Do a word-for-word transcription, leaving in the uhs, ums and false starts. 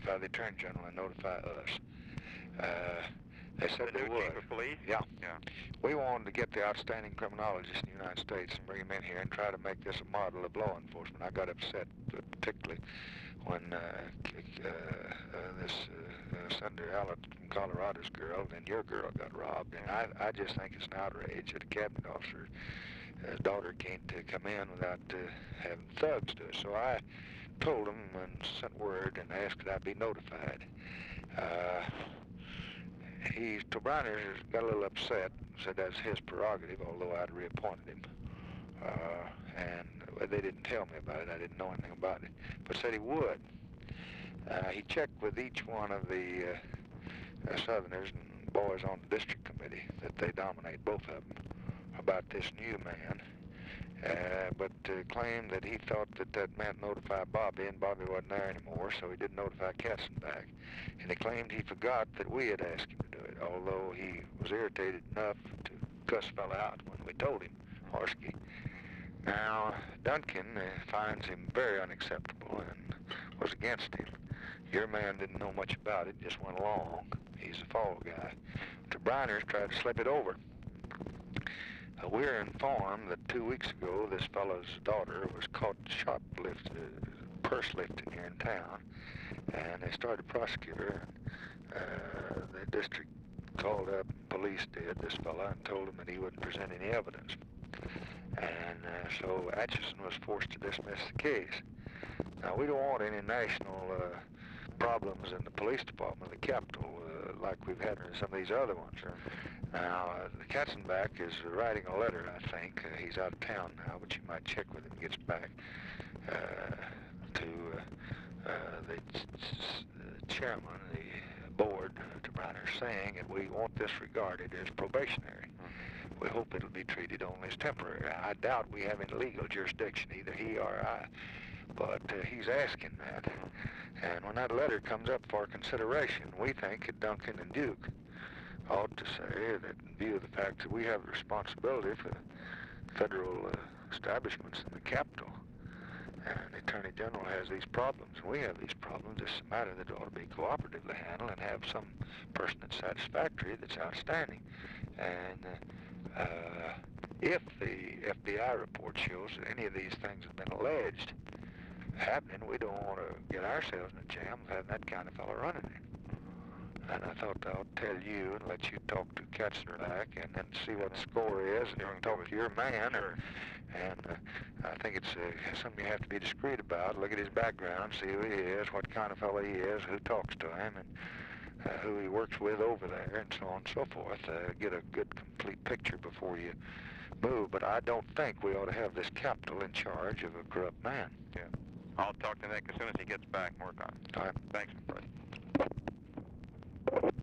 notify the Attorney General and notify us. Uh, they said the they new would. chief of police? Yeah. Yeah. We wanted to get the outstanding criminologist in the United States and bring him in here and try to make this a model of law enforcement. I got upset, particularly when uh, uh, uh, this uh, uh, Senator Allen from Colorado's girl and your girl got robbed. And I, I just think it's an outrage that a cabinet officer's daughter can't uh, come in without uh, having thugs do it. So I told him and sent word and asked that I be notified. Uh, he, Tobriner got a little upset, said that's his prerogative, although I'd reappointed him. Uh, and they didn't tell me about it. I didn't know anything about it, but said he would. Uh, he checked with each one of the uh, uh, Southerners and boys on the district committee that they dominate, both of them, about this new man. Uh, but uh, claimed that he thought that that meant notify Bobby, and Bobby wasn't there anymore, so he didn't notify Katzenbach. And he claimed he forgot that we had asked him to do it, although he was irritated enough to cuss fella out when we told him, Horsky. Now, Duncan uh, finds him very unacceptable and was against him. Your man didn't know much about it, just went along. He's a fall guy. Tobriner's tried to slip it over. Uh, we're informed that two weeks ago this fellow's daughter was caught shoplift, uh, purse lifting here in town, and they started to prosecute her. Uh, the district called up, police did, this fellow, and told him that he wouldn't present any evidence. And uh, so Atchison was forced to dismiss the case. Now, we don't want any national uh, problems in the police department of the Capitol uh, like we've had in some of these other ones. Sure. Now, uh, the Katzenbach is writing a letter, I think. Uh, he's out of town now, but you might check with him when he gets back, uh, to uh, uh, the ch ch chairman of the board, to Briner, saying that we want this regarded as probationary. We hope it'll be treated only as temporary. I doubt we have any legal jurisdiction, either he or I, but uh, he's asking that. And when that letter comes up for consideration, we think that Duncan and Duke ought to say that in view of the fact that we have the responsibility for the federal uh, establishments in the Capitol, and the Attorney General has these problems, and we have these problems, it's a matter that ought to be cooperatively handled and have some person that's satisfactory, that's outstanding. And uh, uh, if the F B I report shows that any of these things have been alleged happening, we don't want to get ourselves in a jam of having that kind of fellow running it. And I thought I'll tell you and let you talk to Katzenbach and then see what the score is, and then talk to your man. Sure. And, and uh, I think it's uh, something you have to be discreet about. Look at his background, see who he is, what kind of fellow he is, who talks to him, and uh, who he works with over there, and so on and so forth. Uh, get a good, complete picture before you move. But I don't think we ought to have this Capitol in charge of a corrupt man. Yeah. I'll talk to Nick as soon as he gets back and work on it. All right. Thanks, Fred.